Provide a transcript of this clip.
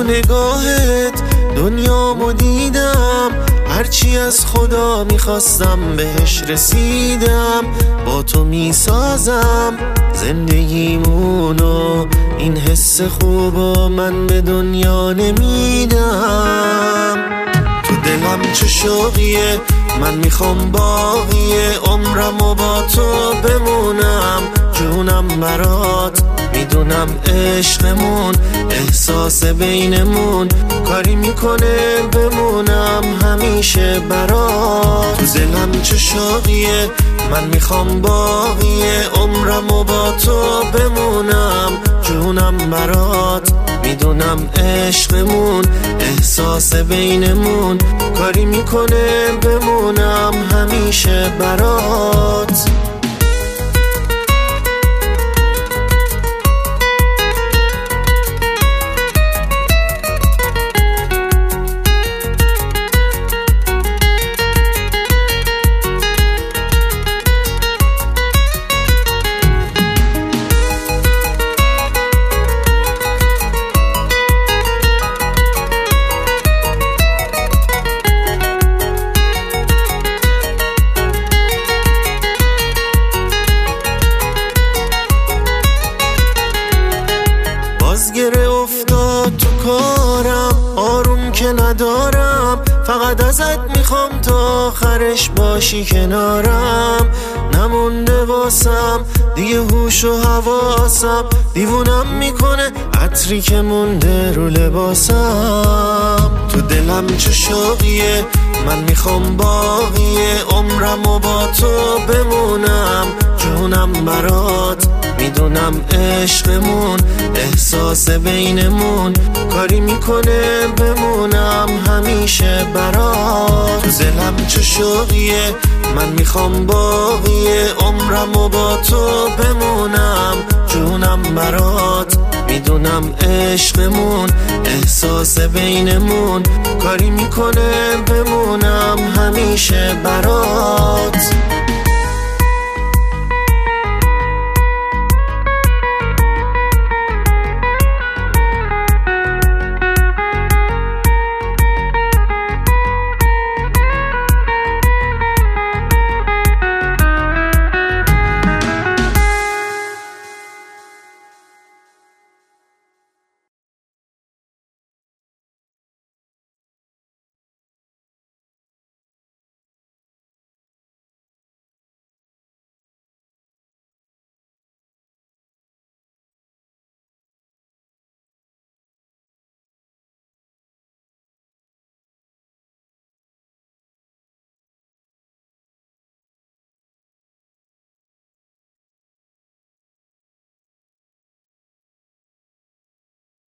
نگاهت دنیامو دیدم، هرچی از خدا میخواستم بهش رسیدم. با تو میسازم زندگیمونو، این حس خوبو من به دنیا نمیدم. تو دلم چه شوقیه، من میخوام باقی عمرمو با تو بمونم. جونم برات، میدونم عشقمون احساس بینمون کاری میکنه بمونم همیشه برات. تو دلم چه شوقیه، من میخوام باقی عمرمو با تو بمونم. جونم برات، میدونم عشقمون احساس بینمون کاری میکنه بمونم همیشه برات. گره افتاد تو کارم، آروم که ندارم، فقط ازت میخوام تا آخرش باشی کنارم. نمونده واسم دیگه هوش و حواسم، دیوونم میکنه عطری که مونده رو لباسم. تو دلم چه شوقیه، من میخوام باقی عمرمو با تو بمونم. جونم برات، میدونم عشقمون احساس بینمون کاری میکنه بمونم همیشه برات. تو دلم چه شوقیه، من میخوام باقی عمرمو با تو بمونم. جونم برات، میدونم عشقمون احساس بینمون کاری میکنه بمونم همیشه برات.